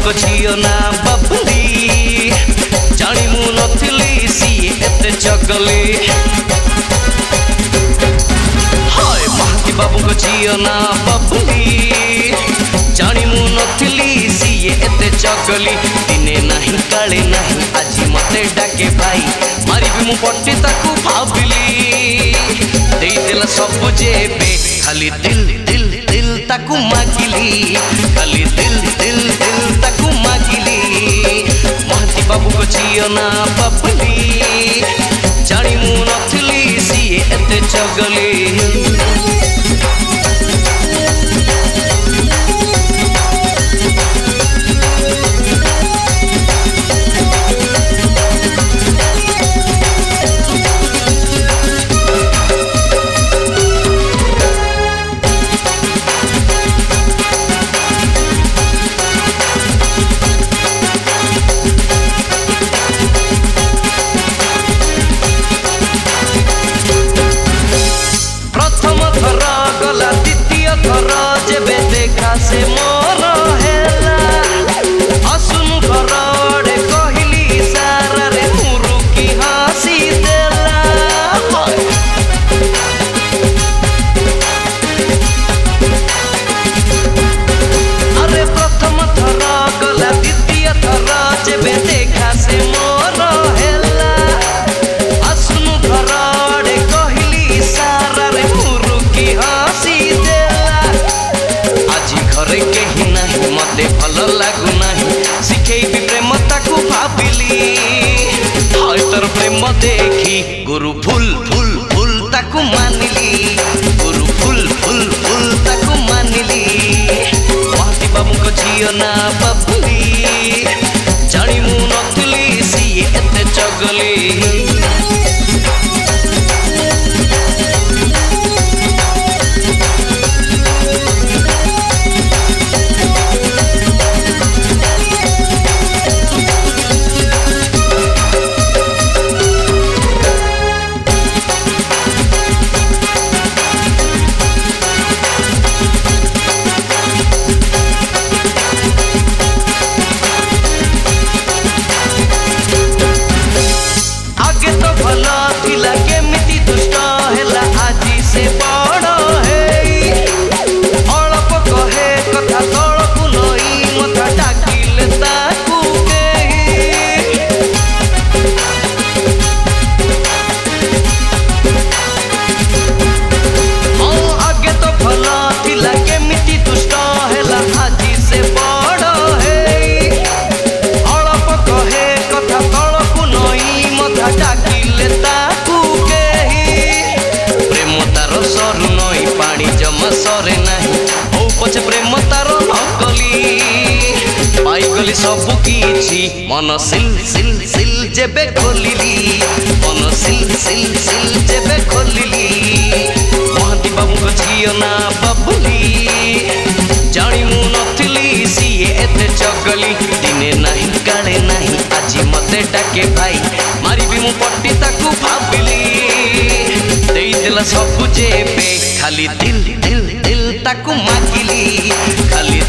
बाबू झील ना बबली जानी मु नथिली सीए एते चगली हाय महांती बाबू झील ना बबली जानी मु नथिली सीए एते चगली दिने नहीं काले नहीं आज मते डाके भाई मारी भी मु पट्टी ताकू भाबिली दे देला सब जेबे खाली दिल दिल दिल ताकू मागिली खाली दिल दिल दिल ताकू मागिली महांती बाबू झील ना बबली जानी मु नथिली सीए एते चगली से मोर हेला असुन घरड़े कहली सारा रे मुरु की हसी देला अरे प्रथम थर गला द्वितीय थर जेबे देखा से मोर हेला असुन घरड़े कहली सारा रे मुरु की हसी घरे कहीं नहीं मते भल लागू नहीं शिखेबी प्रेम ताकू भाबिली हाय तोर प्रेम देखी गुरु फुल फुल फुल ताकू मानिली गुरु फुल फुल फुल ताकू मानिली महांती बाबू झील ना बबली जानी मु नथिली सीए एते चगली सरे नहीं हो पछे प्रेम तार नकली पाईगली सब किछि मन सिल सिल सिल जेबे खोलिली मन सिल सिल सिल जेबे खोलिली महांती बाबू झील ना बबली जानी मु नथिली सीए एते चगली दिने नहीं काले नहीं आज मते डाके भाई मारी भी मु पट्टी ताकू भाबिली दे देला सब जेबे खाली दिल दिल दिल ताकू मागिली खाली